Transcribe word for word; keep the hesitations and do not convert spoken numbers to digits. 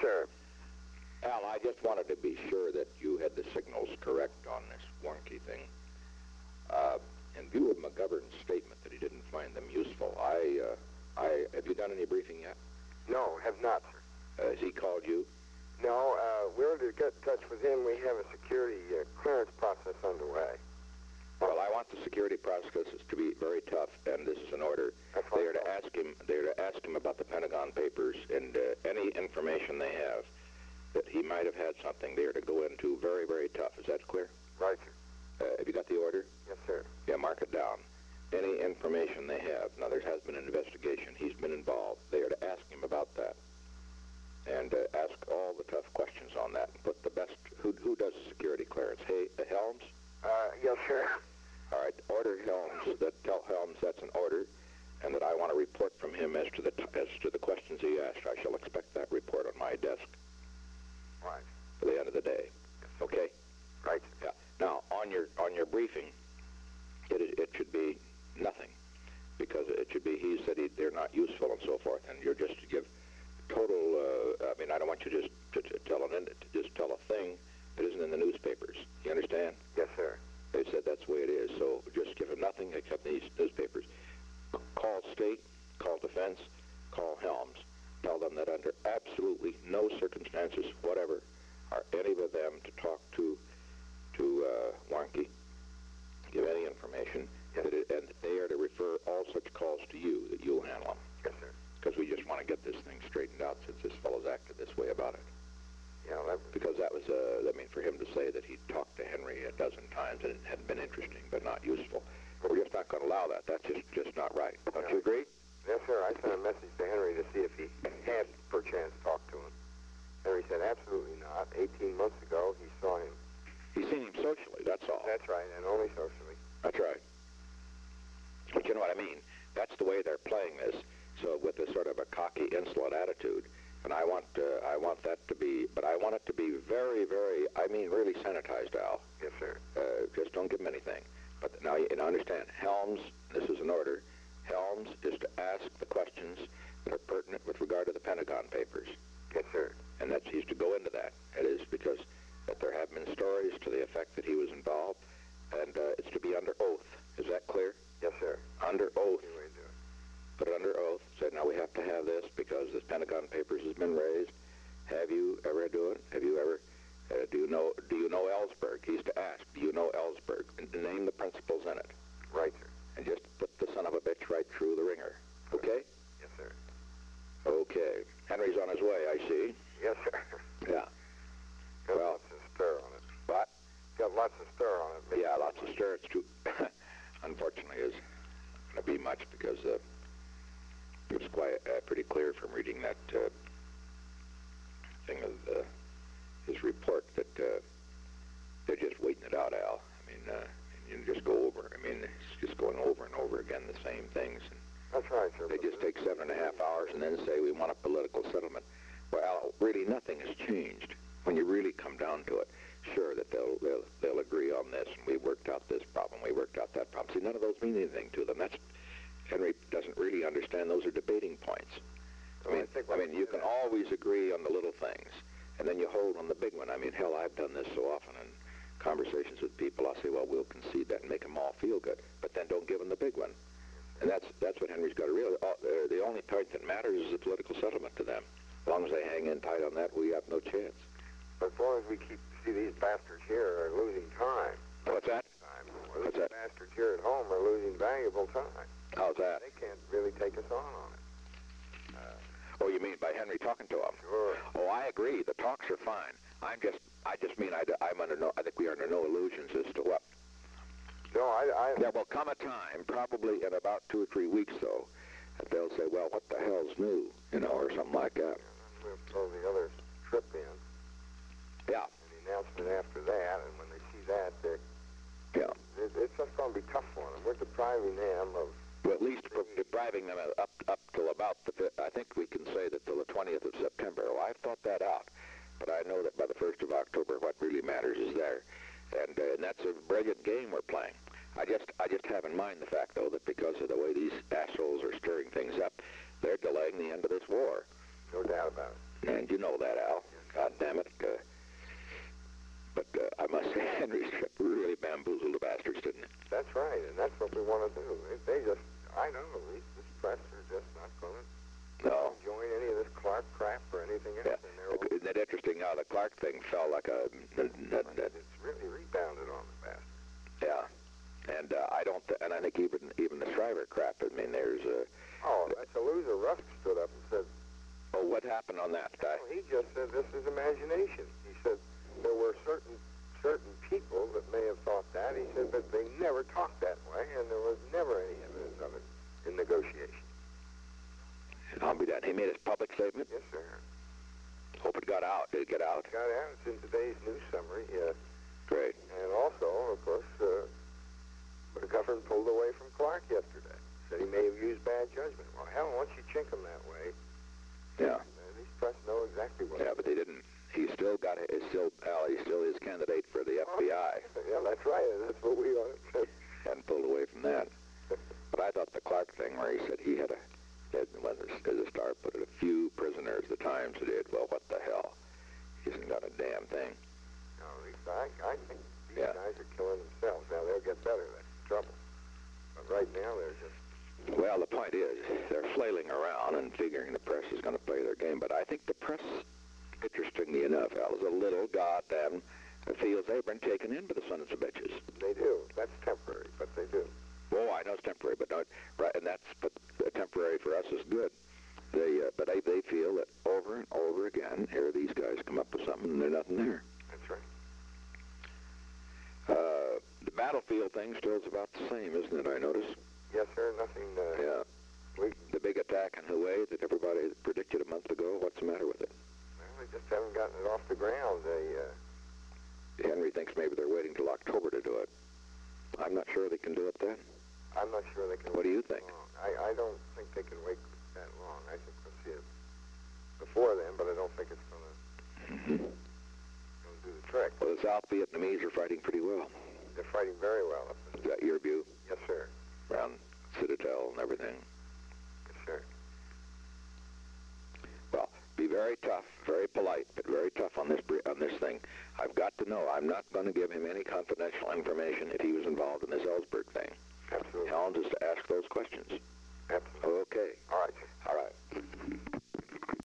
sir. Al, I just wanted to be sure that you had the signals correct on this Warnke thing. Uh, in view of McGovern's statement that he didn't find them useful, I, uh, I, have you done any briefing yet? No, have not, sir. Uh, has he called you? No, uh, we're to get in touch with him. We have a security uh, clearance process underway. Well, I want the security processes to be very tough, and this is an order. They are to ask him. They are to ask him about the Pentagon Papers and uh, any information they have that he might have had something. They are to go into very, very tough. Is that clear? Right, sir. Uh, have you got the order? Yes, sir. Yeah, mark it down. Any information they have. Now, there has been an investigation. He's been involved. They are to ask him about that, and uh, ask all the tough questions on that. Put the best. Who who does the security clearance? Hey, uh, Helms. Uh, yes, sir. All right, order Helms, that tell Helms that's an order, and that I want a report from him as to the t as to the questions he asked. I shall expect that report on my desk. Right. For the end of the day. Okay? Right. Yeah. Now, on your on your briefing, it it should be nothing, because it should be he said he, they're not useful and so forth, and you're just to give total. Uh, I mean, I don't want you just to, to tell an to just tell a thing that isn't in the newspapers. You understand? Yes, sir. They said that's the way it is, so just give him nothing except these newspapers. Call State, call Defense, call Helms. Tell them that under absolutely no circumstances whatever are any of them to talk to to uh, Warnke, give any information, yes. that it, and they are to refer all such calls to you, that you'll handle them. Yes, sir. Because we just want to get this thing straightened out since this fellow's acted this way about it. Yeah, that was... Because that was, uh, I mean, for him to say that he'd talked to Henry a dozen times and it had been interesting but not useful, we're just not going to allow that. That's just, just not right. Don't you agree? Yes, sir. I sent a message to Henry to see if he had, perchance, talked to him. Henry said absolutely not. eighteen months ago, he saw him. He's seen him socially, that's all. That's right, and only socially. That's right. But you know what I mean? That's the way they're playing this, so with a sort of a cocky, insolent attitude. And I want uh, I want that to be, but I want it to be very, very, I mean really sanitized, Al. Yes, sir. Uh, just don't give him anything. But now you, you understand, Helms, this is an order, Helms is to ask the questions that are pertinent with regard to the Pentagon Papers. Yes, sir. And that's, he's to go into that. It is because that there have been stories to the effect that he was involved, and uh, it's to be under oath. Is that clear? Yes, sir. Under oath. Anyway, do it. Put it under oath. Said, now we have to have this because this Pentagon Papers has been raised. Have you ever do it? Have you ever? Uh, do you know? Do you know Ellsberg? He's to ask. Do you know Ellsberg? And name the principles in it. Right, sir. And just put the son of a bitch right through the ringer. Okay? Yes, sir. Okay. Henry's on his way, I see. Yes, sir. Yeah. Got Well, lots of stir on it. What? Got lots of stir on it. Yeah, lots of stir. It's true. Unfortunately, is going to be much because uh, it was quite uh, pretty clear from reading that uh, thing of uh, his report that uh, they're just waiting it out, Al. I mean, uh, you just go over. I mean, it's just going over and over again the same things. And that's right, sir. they just take seven and a half hours and then say we want a political settlement. Well, Al, really nothing has changed when you really come down to it. Sure that they'll, they'll they'll agree on this, and we worked out this problem, we worked out that problem. See, none of those mean anything to them. That's Henry doesn't really understand those are debating points. I mean, I mean, you can always agree on the little things, and then you hold on the big one. I mean, hell, I've done this so often in conversations with people. I'll say, well, we'll concede that and make them all feel good, but then don't give them the big one. And that's that's what Henry's got to realize. Uh, the only part that matters is the political settlement to them. As long as they hang in tight on that, we have no chance. But as long as we keep see these bastards here are losing time. What's that? Time. What's these that? bastards here at home are losing valuable time. How's that? They can't really take us on on it. Uh, Oh, you mean by Henry talking to him? Sure. Oh, I agree. The talks are fine. I'm just, I just mean I, I'm under no, I think we are under no illusions as to what. No, I, I... There will come a time, probably in about two or three weeks, though, that they'll say, well, what the hell's new, you know, or something like that. And then we'll throw the other trip in. Yeah. And the announcement after that, and when they see that, they're... Yeah. It, it's just going to be tough for them. We're depriving them of... Well, at least for depriving them up up till about the, I think we can say that till the twentieth of September. Well, I've thought that out, but I know that by the first of October, what really matters is there, and, uh, and that's a brilliant game we're playing. I just I just have in mind the fact, though, that because of the way these assholes are stirring things up, they're delaying the end of this war. No doubt about it. And you know that, Al. Clark thing fell like a... a, a, a it's really rebounded on the bastard. Yeah, and uh, I don't, th- and I think even even the Shriver crap. I mean, there's a. Oh, that's a loser. Rusk stood up and said, Oh, what happened on that guy? well, he just said this is imagination. He said there were certain certain people that may have thought that. He said, but they never talked that way, and there was never any evidence of it in negotiation. I'll be damned. He made his public statement. Yes, sir. Hope it got out. Did it get out? Got out. It's in today's news summary. Uh, Great. and also, of course, uh, the government pulled away from Clark yesterday. Said he may have used bad judgment. Well, hell, once you chink him that way, Yeah. uh, these press know exactly what. Yeah, but they didn't. He still got. Is still. Al, he still is candidate for the F B I. Yeah, that's right. That's what we ought to. Hadn't pulled away from that. But I thought the Clark thing, where he said he had a, had, when the Star put it, a few prisoners. The Times did. Well, what the hell? He hasn't got a damn thing. No, these, I, I think these Yeah. guys are killing themselves. Now they'll get better. That's the trouble. But right now they're just. Well, the point is, they're flailing around and figuring the press is going to play their game. But I think the press, interestingly enough, Al, is a little goddamn feels they've been taken in by the sons of bitches. They do. That's temporary, but they do. Oh, I know it's temporary, but not right, and that's but uh, temporary for us is good. They, uh, but they, they feel that over and over again, here these guys come up with something and there's nothing there. That's right. Uh, the battlefield thing still is about the same, isn't it? I notice. Yes, sir. Nothing. Uh, Yeah. We, The big attack in Hue that everybody predicted a month ago. What's the matter with it? well, they just haven't gotten it off the ground. They. Uh, Henry thinks maybe they're waiting till October to do it. I'm not sure they can do it then. I'm not sure they can. What do wait you that think? long. I, I don't think they can wait that long. I think we'll see it before then, but I don't think it's going to Mm-hmm. do the trick. Well, the South Vietnamese are fighting pretty well. They're fighting very well. Up Is that your view? Yes, sir. Around Citadel and everything. Yes, sir. Well, be very tough, very polite, but very tough on this br- on this thing. I've got to know. I'm not going to give him any confidential information if he was involved in this Ellsberg thing. Absolutely. Helms is to ask those questions. Absolutely. Okay. All right, sir.